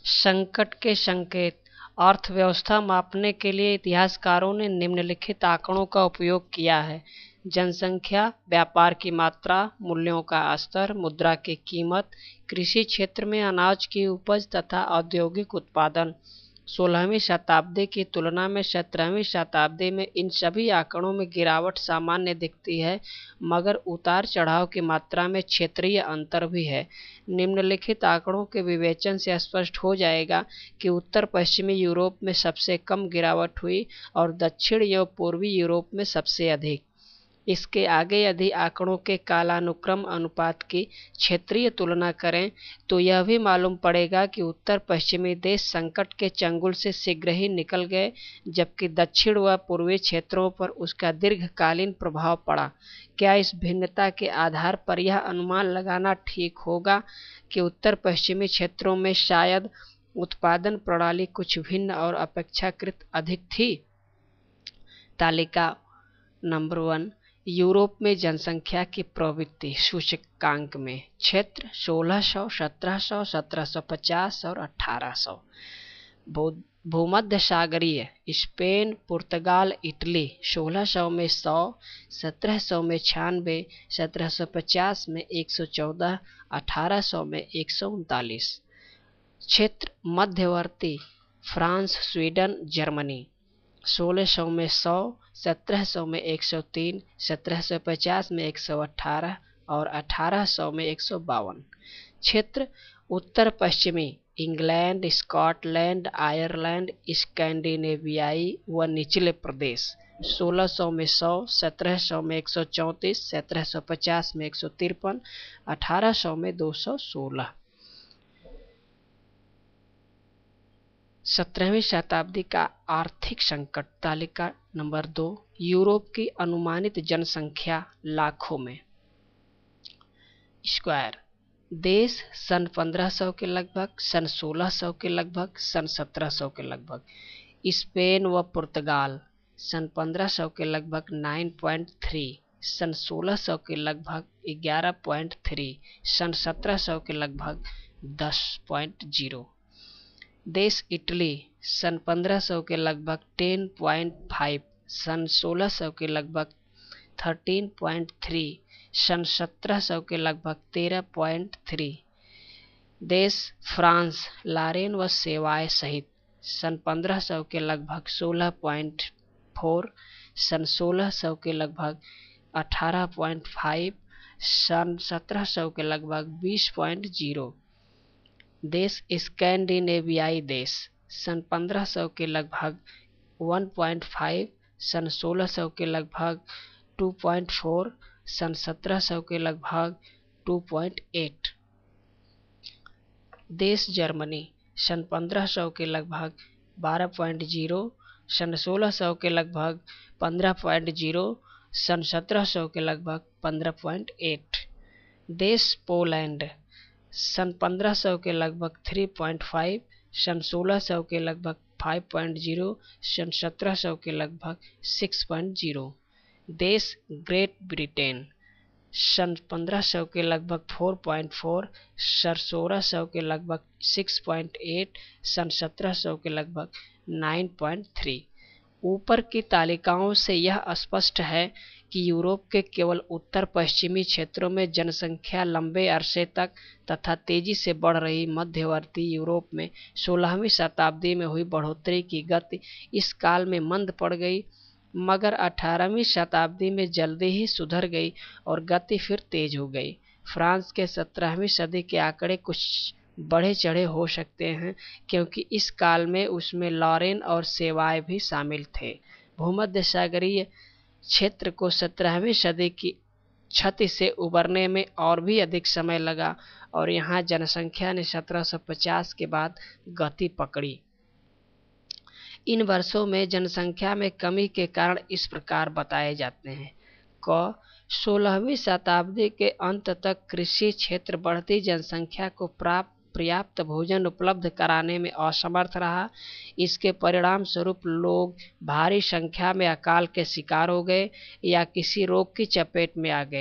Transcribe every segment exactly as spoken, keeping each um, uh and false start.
संकट के संकेत। अर्थव्यवस्था मापने के लिए इतिहासकारों ने निम्नलिखित आंकड़ों का उपयोग किया है: जनसंख्या, व्यापार की मात्रा, मूल्यों का स्तर, मुद्रा की कीमत, कृषि क्षेत्र में अनाज की उपज तथा औद्योगिक उत्पादन। सोलहवीं शताब्दी की तुलना में सत्रहवीं शताब्दी में इन सभी आंकड़ों में गिरावट सामान्य दिखती है, मगर उतार चढ़ाव की मात्रा में क्षेत्रीय अंतर भी है। निम्नलिखित आंकड़ों के विवेचन से स्पष्ट हो जाएगा कि उत्तर पश्चिमी यूरोप में सबसे कम गिरावट हुई और दक्षिण एवं पूर्वी यूरोप में सबसे अधिक। इसके आगे यदि आंकड़ों के कालानुक्रम अनुपात की क्षेत्रीय तुलना करें तो यह भी मालूम पड़ेगा कि उत्तर पश्चिमी देश संकट के चंगुल से शीघ्र ही निकल गए, जबकि दक्षिण व पूर्वी क्षेत्रों पर उसका दीर्घकालीन प्रभाव पड़ा। क्या इस भिन्नता के आधार पर यह अनुमान लगाना ठीक होगा कि उत्तर पश्चिमी क्षेत्रों में शायद उत्पादन प्रणाली कुछ भिन्न और अपेक्षाकृत अधिक थी? तालिका नंबर वन, यूरोप में जनसंख्या की प्रवृत्ति सूचकांक में। क्षेत्र सोलह सौ, सत्रह सौ, सत्रह सौ पचास और अठारह सौ। भूमध्य सागरीय स्पेन, पुर्तगाल, इटली सोलह सौ में सौ, सत्रह सौ में छियानवे, सत्रह सौ पचास में एक सौ चौदह, अठारह सौ में एक सौ उनतालीस। क्षेत्र मध्यवर्ती फ्रांस, स्वीडन, जर्मनी सोलह सौ में सौ, सत्रह सौ में एक सौ तीन, सत्रह सौ पचास में एक सौ अठारह और अठारह सौ में एक सौ बावन। क्षेत्र उत्तर पश्चिमी इंग्लैंड, स्कॉटलैंड, आयरलैंड, स्कैंडिनेवियाई व निचले प्रदेश सोलह सौ में सौ, सत्रह सौ में एक सौ चौंतीस, सत्रह सौ पचास में एक सौ तिरपन, अठारह सौ में दो सौ सोलह। सत्रहवीं शताब्दी का आर्थिक संकट। तालिका नंबर दो, यूरोप की अनुमानित जनसंख्या लाखों में। स्क्वायर देश सन पंद्रह सौ के लगभग, सन सोलह सौ के लगभग, सन सत्रह सौ के लगभग। स्पेन व पुर्तगाल सन पंद्रह सौ के लगभग नौ पॉइंट तीन, सन सोलह सौ के लगभग ग्यारह पॉइंट तीन, सन सत्रह सौ के लगभग दस पॉइंट शून्य। देश इटली सन पंद्रह सौ के लगभग दस पॉइंट पाँच, सन सोलह सौ के लगभग तेरह पॉइंट तीन, सन सत्रह सौ के लगभग तेरह पॉइंट तीन। देश फ्रांस लारेन व सेवाय सहित सन पंद्रह सौ के लगभग सोलह पॉइंट चार, सन सोलह सौ के लगभग अठारह पॉइंट पाँच, सन सत्रह सौ के लगभग बीस पॉइंट शून्य। देश स्कैंडिनेवियाई देश सन पंद्रह सौ के लगभग एक पॉइंट पाँच, सन सोलह सौ के लगभग दो पॉइंट चार, सन सत्रह सौ के लगभग दो पॉइंट आठ। देश जर्मनी सन पंद्रह सौ के लगभग बारह पॉइंट शून्य, सन सोलह सौ के लगभग पंद्रह पॉइंट शून्य, सन सत्रह सौ के लगभग पंद्रह पॉइंट आठ। देश पोलैंड सन पंद्रह सौ के लगभग तीन पॉइंट पाँच, सन सोलह सौ के लगभग पाँच पॉइंट शून्य, सन सत्रह सौ के लगभग छह पॉइंट शून्य। देश ग्रेट ब्रिटेन सन पंद्रह सौ के लगभग चार पॉइंट चार, सन सोलह सौ के लगभग छह पॉइंट आठ, सन सत्रह सौ के लगभग नौ पॉइंट तीन। ऊपर की तालिकाओं से यह स्पष्ट है कि यूरोप के केवल उत्तर पश्चिमी क्षेत्रों में जनसंख्या लंबे अरसे तक तथा तेजी से बढ़ रही मध्यवर्ती यूरोप में सोलहवीं शताब्दी में हुई बढ़ोतरी की गति इस काल में मंद पड़ गई, मगर अठारहवीं शताब्दी में जल्दी ही सुधर गई और गति फिर तेज हो गई। फ्रांस के सत्रहवीं सदी के आंकड़े कुछ बढ़े चढ़े हो सकते हैं, क्योंकि इस काल में उसमें लॉरेन और सेवाय भी शामिल थे। भूमध्य सागरीय क्षेत्र को सत्रहवीं सदी की क्षति से उबरने में और भी अधिक समय लगा और यहाँ जनसंख्या ने सत्रह सौ पचास के बाद गति पकड़ी। इन वर्षों में जनसंख्या में कमी के कारण इस प्रकार बताए जाते हैं। क सोलहवीं शताब्दी के अंत तक कृषि क्षेत्र बढ़ती जनसंख्या को प्राप्त पर्याप्त भोजन उपलब्ध कराने में असमर्थ रहा। इसके परिणाम स्वरूप लोग भारी संख्या में अकाल के शिकार हो गए या किसी रोग की चपेट में आ गए।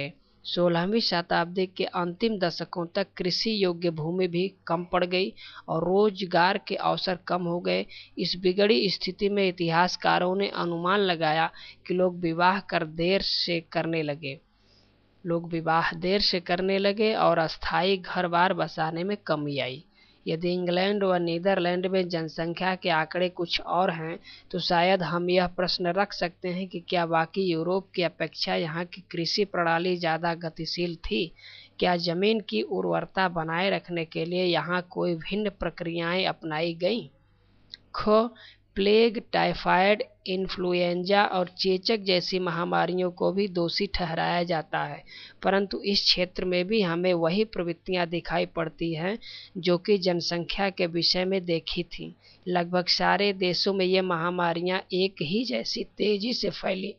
सोलहवीं शताब्दी के अंतिम दशकों तक कृषि योग्य भूमि भी कम पड़ गई और रोजगार के अवसर कम हो गए। इस बिगड़ी स्थिति में इतिहासकारों ने अनुमान लगाया कि लोग विवाह कर देर से करने लगे लोग विवाह देर से करने लगे और अस्थायी घर बार बसाने में कमी आई। यदि इंग्लैंड व नीदरलैंड में जनसंख्या के आंकड़े कुछ और हैं, तो शायद हम यह प्रश्न रख सकते हैं कि क्या बाकी यूरोप की अपेक्षा यहाँ की कृषि प्रणाली ज़्यादा गतिशील थी? क्या जमीन की उर्वरता बनाए रखने के लिए यहाँ कोई भिन्न प्रक्रियाएं अपनाई गईं? ख प्लेग, टाइफाइड, इन्फ्लुएंजा और चेचक जैसी महामारियों को भी दोषी ठहराया जाता है, परंतु इस क्षेत्र में भी हमें वही प्रवृत्तियां दिखाई पड़ती हैं जो कि जनसंख्या के विषय में देखी थी। लगभग सारे देशों में ये महामारियां एक ही जैसी तेजी से फैली।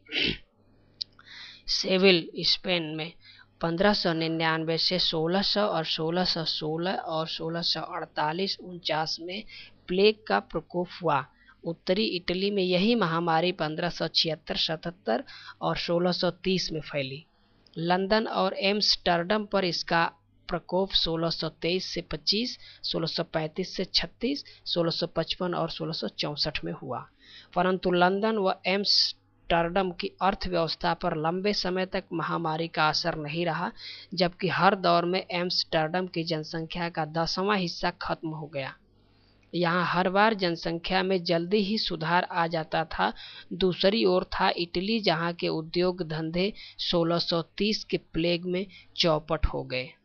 सेविल, स्पेन में पंद्रह सौ निन्यानवे से सोलह सौ और सोलह सौ सोलह और सोलह सौ अड़तालीस उनचास में प्लेग का प्रकोप हुआ। उत्तरी इटली में यही महामारी पंद्रह सौ छिहत्तर सतहत्तर और सोलह सौ तीस में फैली। लंदन और एम्स्टर्डम पर इसका प्रकोप सोलह सौ तेईस से पच्चीस, सोलह सौ पैंतीस से छत्तीस, सोलह सौ पचपन और सोलह सौ चौंसठ में हुआ, परंतु लंदन व एम्स्टर्डम की अर्थव्यवस्था पर लंबे समय तक महामारी का असर नहीं रहा, जबकि हर दौर में एम्स्टर्डम की जनसंख्या का दसवां हिस्सा खत्म हो गया। यहाँ हर बार जनसंख्या में जल्दी ही सुधार आ जाता था। दूसरी ओर था इटली, जहाँ के उद्योग धंधे सोलह सौ तीस के प्लेग में चौपट हो गए।